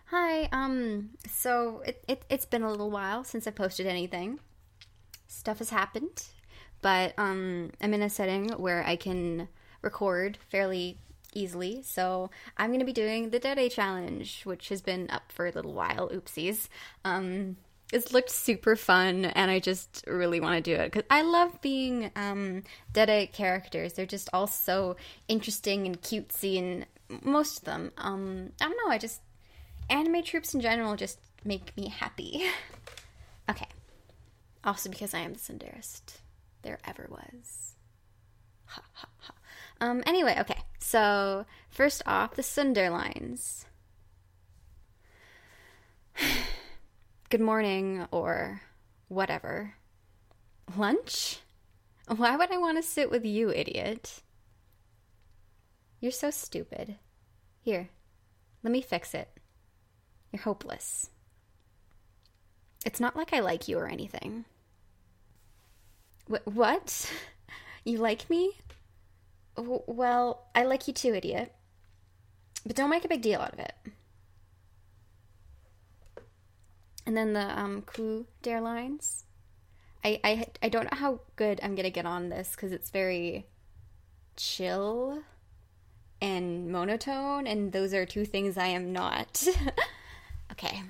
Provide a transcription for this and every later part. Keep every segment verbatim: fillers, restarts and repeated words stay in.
Hi, um, so it, it, it's been a little while since I posted anything. Stuff has happened, but um, I'm in a setting where I can record fairly easily, so I'm going to be doing the Dead Day Challenge, which has been up for a little while. Oopsies. Um, it's looked super fun, and I just really want to do it, because I love being um, Dead Day characters. They're just all so interesting and cutesy, and most of them. Um, I don't know, I just anime troops in general just make me happy. Okay. Also because I am the Cinderist there ever was. Ha ha ha. Um, anyway, okay. So, first off, the Cinder lines. Good morning, or whatever. Lunch? Why would I want to sit with you, idiot? You're so stupid. Here, let me fix it. You're hopeless. It's not like I like you or anything. Wh- what? You like me? W- well, I like you too, idiot. But don't make a big deal out of it. And then the um, coup der lines. I, I, I don't know how good I'm going to get on this because it's very chill and monotone, and those are two things I am not. Okay.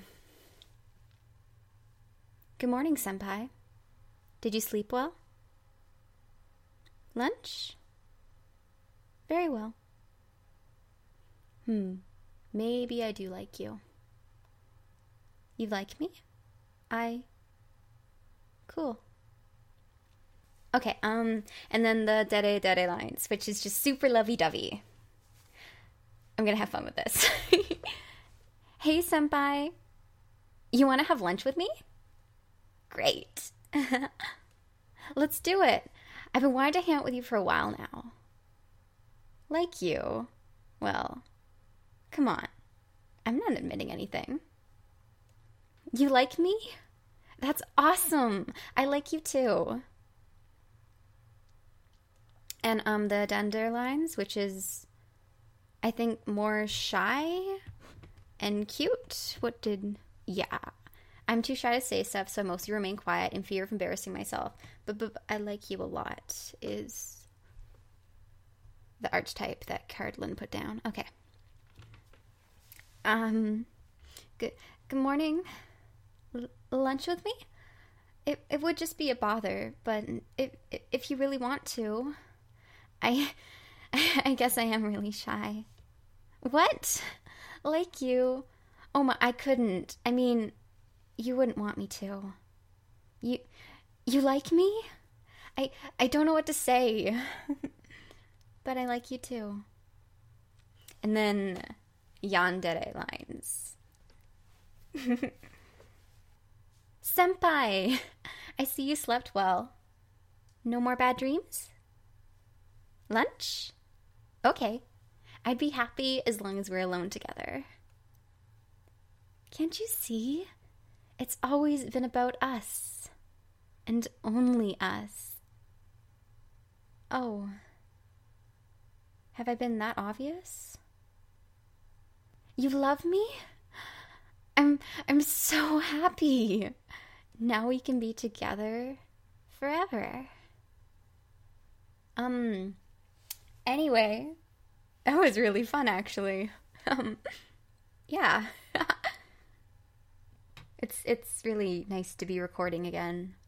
Good morning, senpai. Did you sleep well? Lunch? Very well. Hmm. Maybe I do like you. You like me? I... Cool. Okay, um, and then the dere dere lines, which is just super lovey-dovey. I'm gonna have fun with this. Hey, senpai. You want to have lunch with me? Great. Let's do it. I've been wanting to hang out with you for a while now. Like you? Well, come on. I'm not admitting anything. You like me? That's awesome. I like you too. And um, the Dender lines, which is, I think, more shy and cute. What did... Yeah. I'm too shy to say stuff, so I mostly remain quiet in fear of embarrassing myself. But, but, but I like you a lot is the archetype that Cardlin put down. Okay. Um, good, good morning. L- lunch with me? It it would just be a bother, but if if you really want to, I I guess I am really shy. What? Like you? Oh my, I couldn't. I mean, you wouldn't want me to. You you like me? I I don't know what to say. But I like you too. And then yandere lines. Senpai, I see you slept well. No more bad dreams? Lunch? Okay. I'd be happy as long as we're alone together. Can't you see? It's always been about us. And only us. Oh. Have I been that obvious? You love me? I'm I'm so happy. Now we can be together forever. Um anyway, that was really fun actually. Um yeah. It's it's really nice to be recording again.